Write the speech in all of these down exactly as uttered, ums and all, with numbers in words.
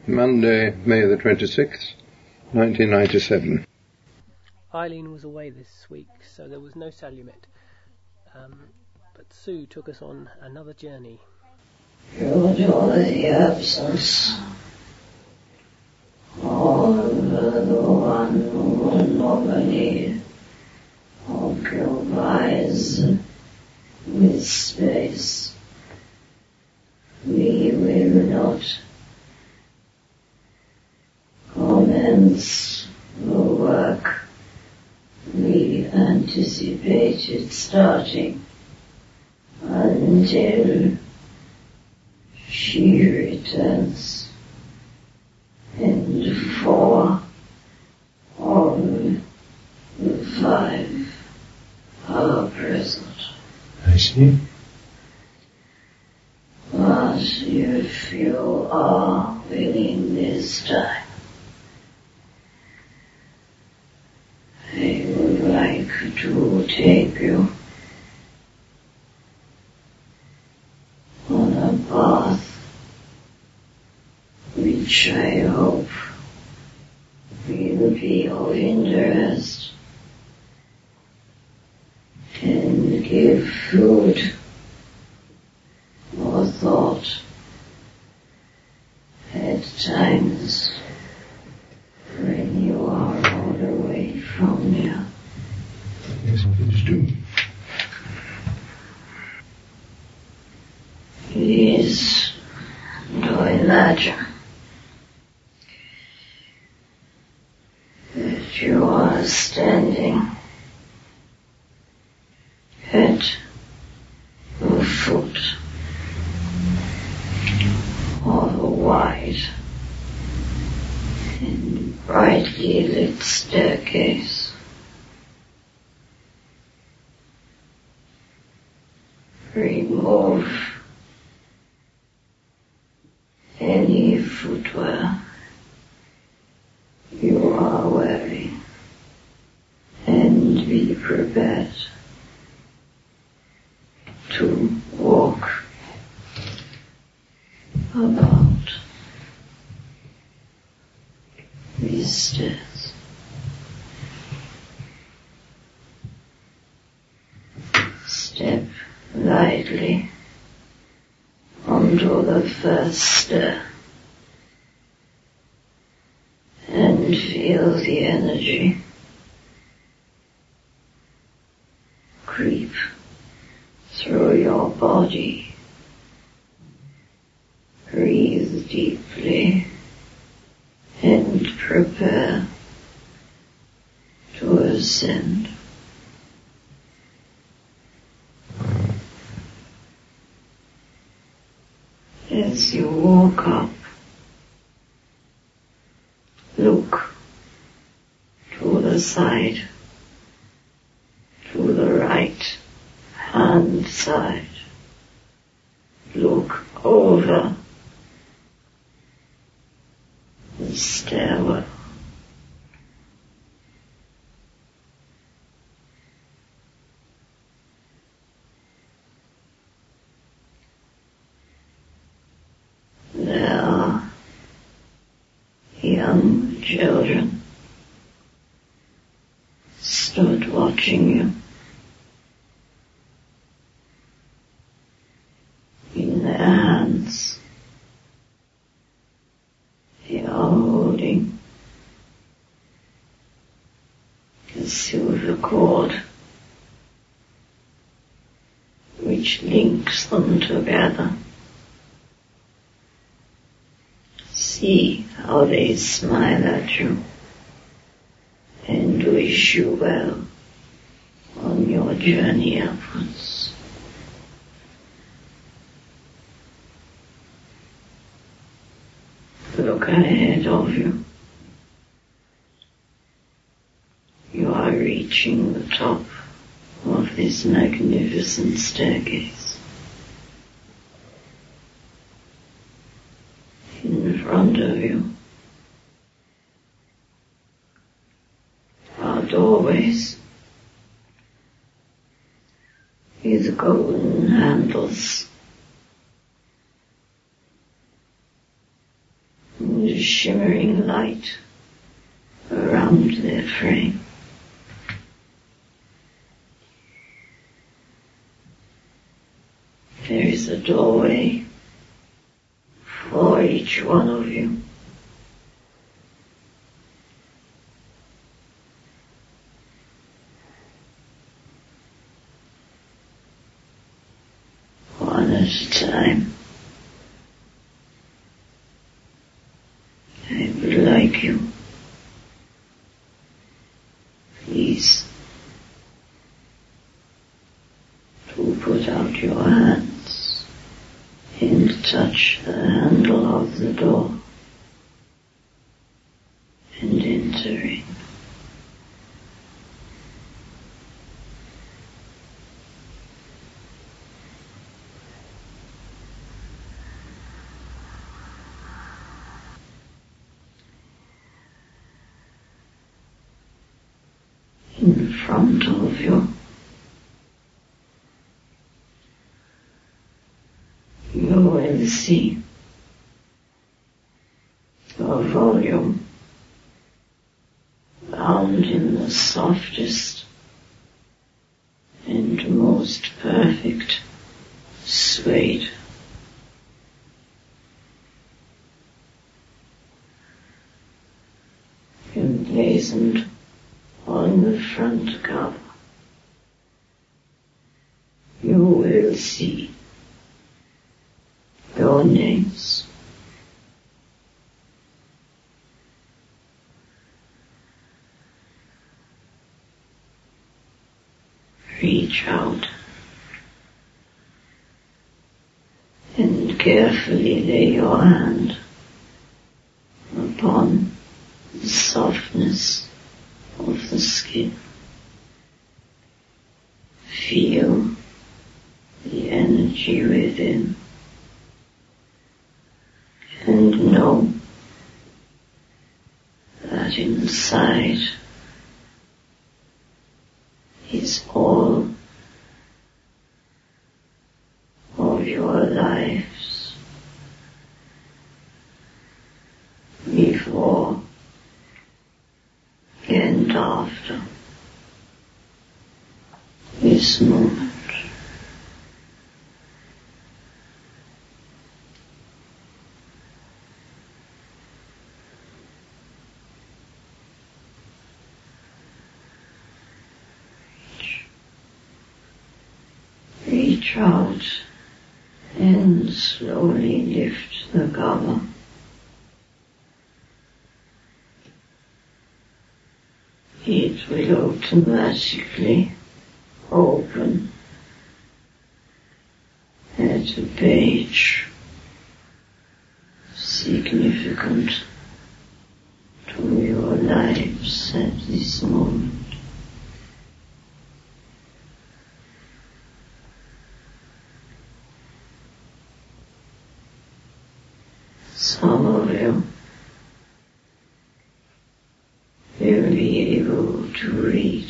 Monday, May the twenty-sixth, nineteen ninety-seven. Eileen was away this week, so there was no Salumet. Um, but Sue took us on another journey. Through the absence of the one who normally occupies with space, we will not commence the work we anticipated starting until she returns in four of the five are present. I see. But if you are willing this time, I would like to take you on a path which I hope will be of interest and give food or thought at times when you are all away from here. Yes, please do. Please do imagine that you are standing at the foot of a wide and brightly lit staircase. Remove any footwear you are wearing and be prepared to walk about these stairs. Step lightly onto the first stair and feel the energy creep through your body. Breathe deeply and prepare to ascend. As you walk up, look to the side, to the right hand side. Look over the stairwell. There are young children stood watching you. In their hands, they are holding a silver cord which links them together. See how they smile at you and wish you well on your journey upwards. Look ahead of you. You are reaching the top of this magnificent staircase. In front of you are doorways with golden handles. the shimmering light around their frame. There is a doorway for each one of you. One at a time. I would like you, please, to put out your hands and touch the handle of the door and enter in. In front of you, you will see a volume bound in the softest and most perfect suede. Emblazoned on the front cover, you will see your names. Reach out and carefully lay your hand upon the softness of the skin. Feel the energy within and know that inside is all of your lives before and after this moment. Reach out and slowly lift the cover. It will automatically open at a page significant to your lives at this moment. Some of you will be able to read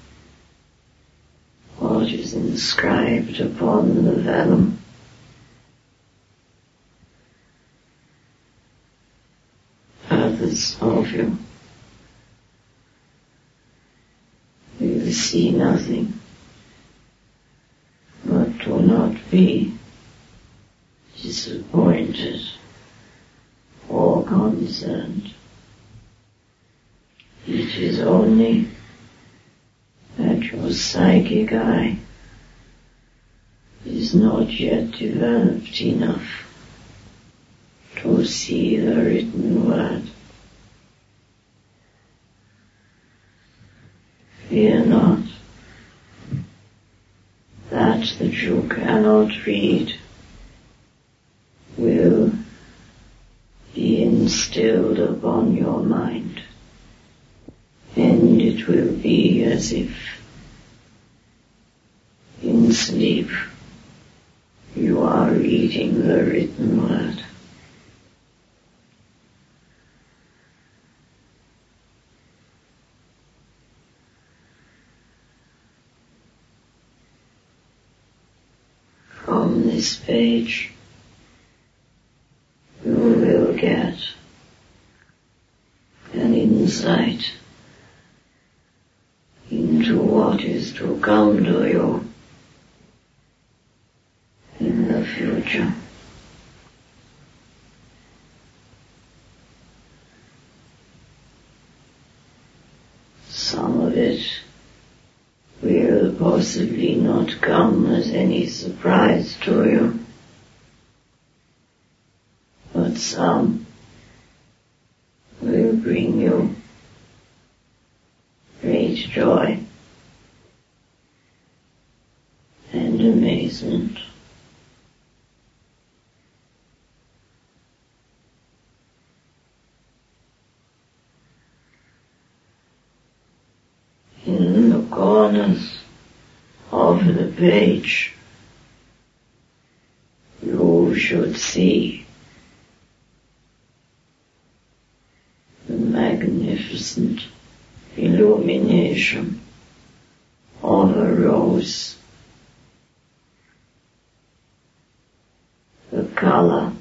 what is inscribed upon the vellum. Others of you will see nothing, but do not be disappointed or concerned. It is only that your psychic eye is not yet developed enough to see the written word. Fear not. That that you cannot read will be instilled upon your mind, and it will be as if in sleep you are reading the written word. From this page you will get an insight into what is to come to you in the future. Some of it will possibly not come as any surprise to you, but some will bring you great joy and amazement. In the corners of the page, you should see the magnificent illumination of a rose, the color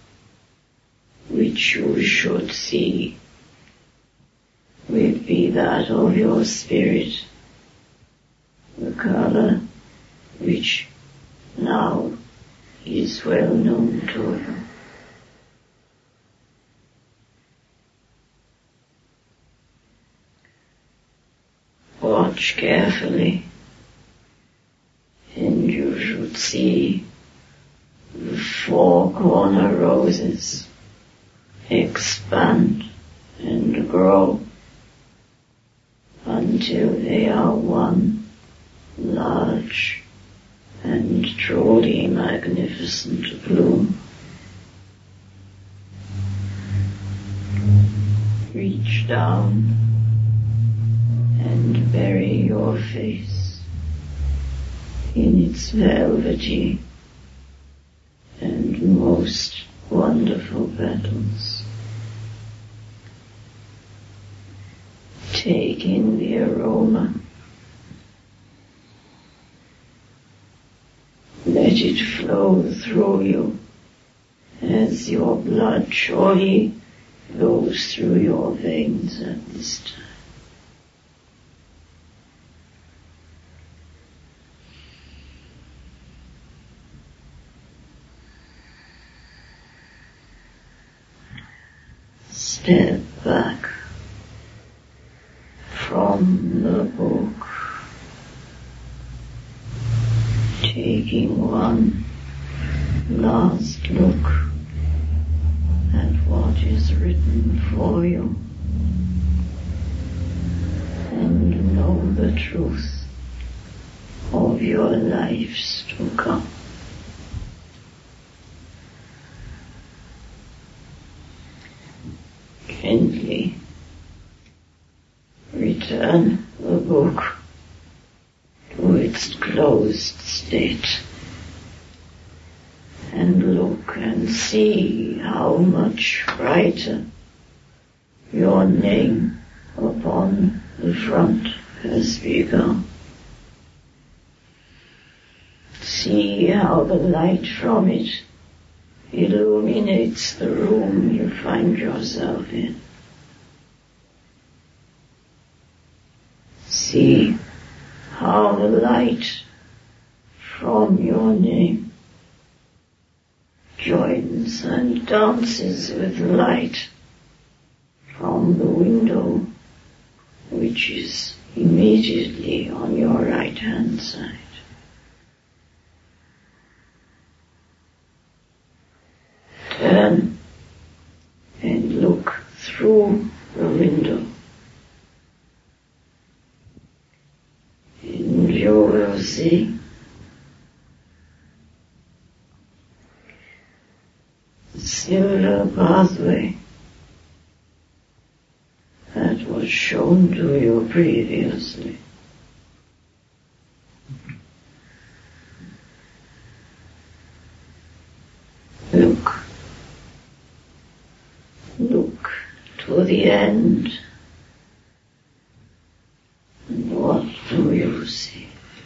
which you should see will be that of your spirit, the color which now is well known to you. Watch carefully, and you should see the four corner roses expand and grow until they are one large and truly magnificent bloom. Reach down and bury your face in its velvety and most wonderful petals. Take in the aroma. Let it flow through you as your blood surely flows through your veins at this time. Step back from the book, taking one last look at what is written for you, and know the truth of your lives to come. Gently return the book to its closed state and look and see how much brighter your name upon the front has become. See how the light from it illuminates the room you find yourself in. See how the light from your name joins and dances with light from the window which is immediately on your right hand side. Turn and look through the window, and you will see the silver pathway that was shown to you previously. Look. Look to the end, and what do you see?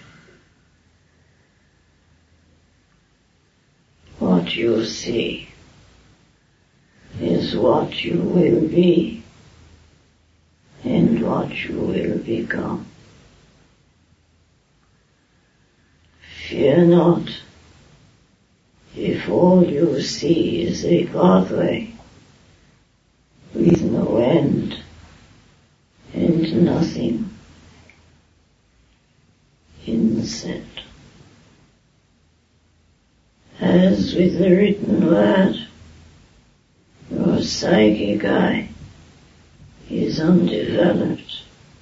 What you see is what you will be and what you will become. Fear not if all you see is a pathway with no end and nothing in the center. As with the written word, your psychic eye is undeveloped.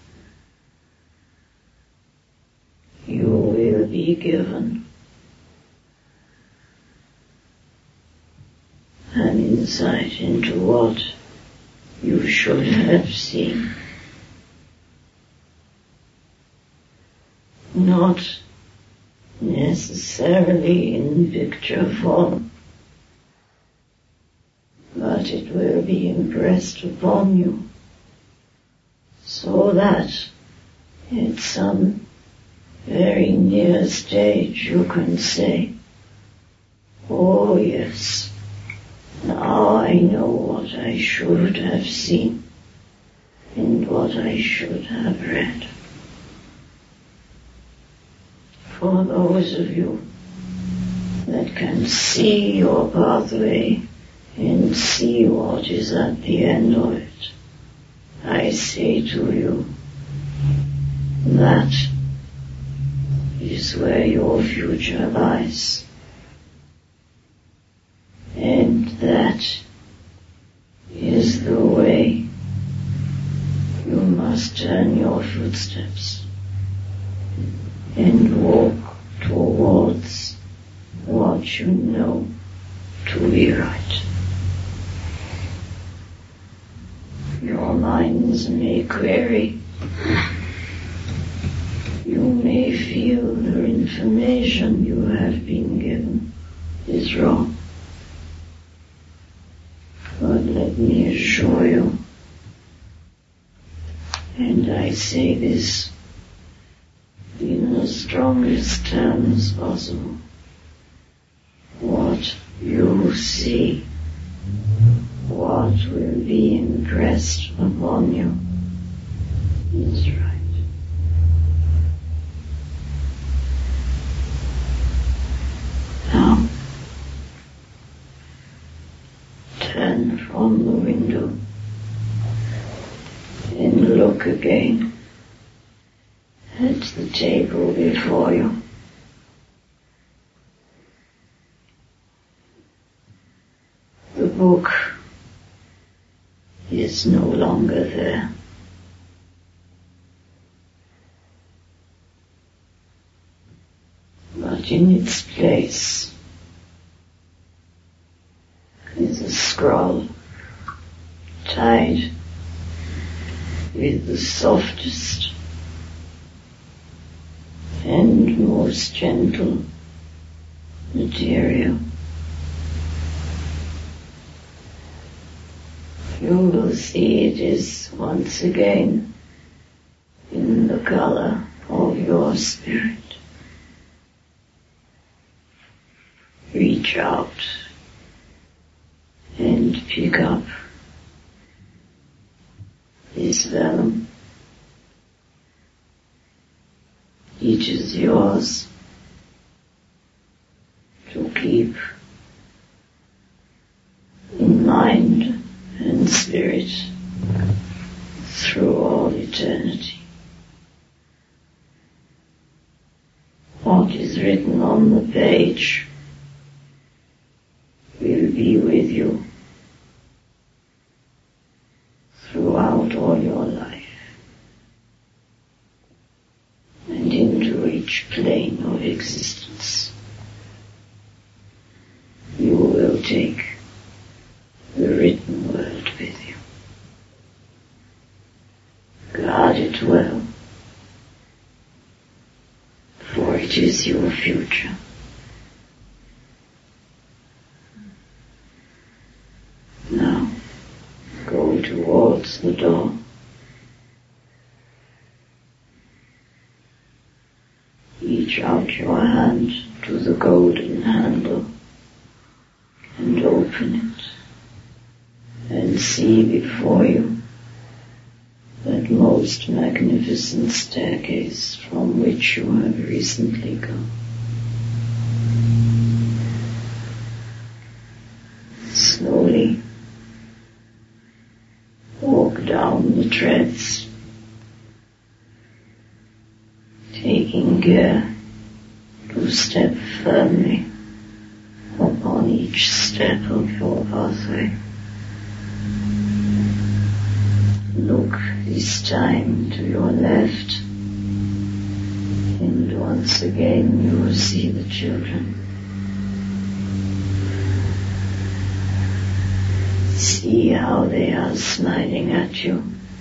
You will be given an insight into what you should have seen. Not necessarily in picture form, but it will be impressed upon you so that at some very near stage you can say, oh yes, now I know what I should have seen and what I should have read. For those of you that can see your pathway and see what is at the end of it, I say to you, that is where your future lies. And that is the way you must turn your footsteps and walk towards what you know to be right. Your minds may query. You may feel the information you have been given is wrong. But let me assure you, and I say this in the strongest terms possible, what you see, what will be impressed upon you is right. Now, turn from the window and look again at the table before you. The book is no longer there. But in its place is a scroll tied with the softest and most gentle material. You will see it is once again in the color of your spirit. Reach out and pick up this vellum. It is yours to keep in mind and spirit through all eternity. What is written on the page will be with you throughout all your life and into each plane of existence. You will take the written word with you. Guard it well, for it is your future. Now, go towards the door. Reach out your hand to the golden handle and open it, and see before you that most magnificent staircase from which you have recently come. Slowly walk down the treads, taking care to step firmly upon each step of your pathway. Look this time to your left, and once again you will see the children. See how they are smiling at you.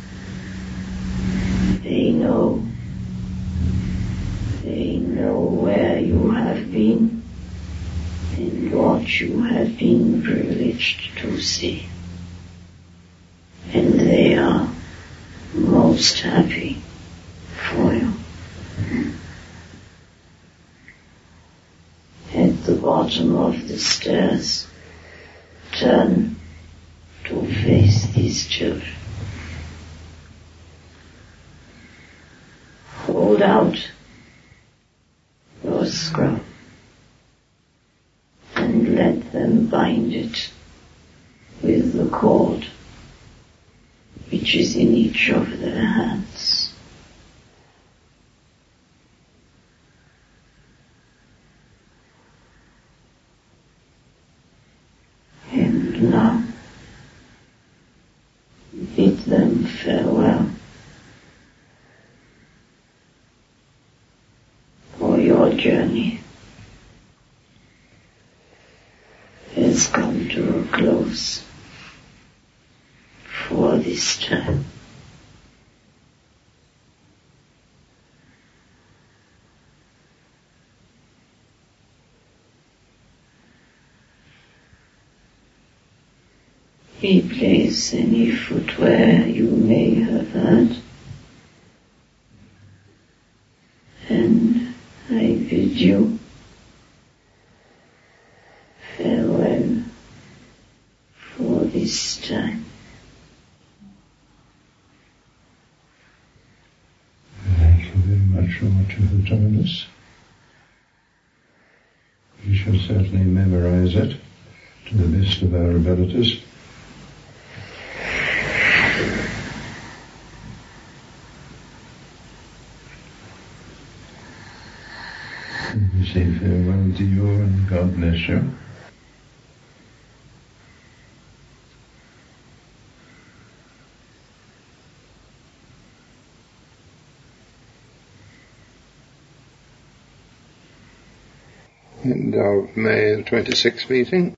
They know. They know where you have been and what you have been privileged to see. And they are most happy for you. At the bottom of the stairs, turn to face these children. Hold out your scroll and let them bind it with the cord which is in each of their hands. And now bid them farewell, for your journey has come to a close for this time. Replace any footwear you may have had, and I bid you farewell for this time. Thank you very much for what you have told us. We shall certainly memorize it to the best of our abilities. And we say farewell to you and God bless you. End of May the twenty-sixth meeting.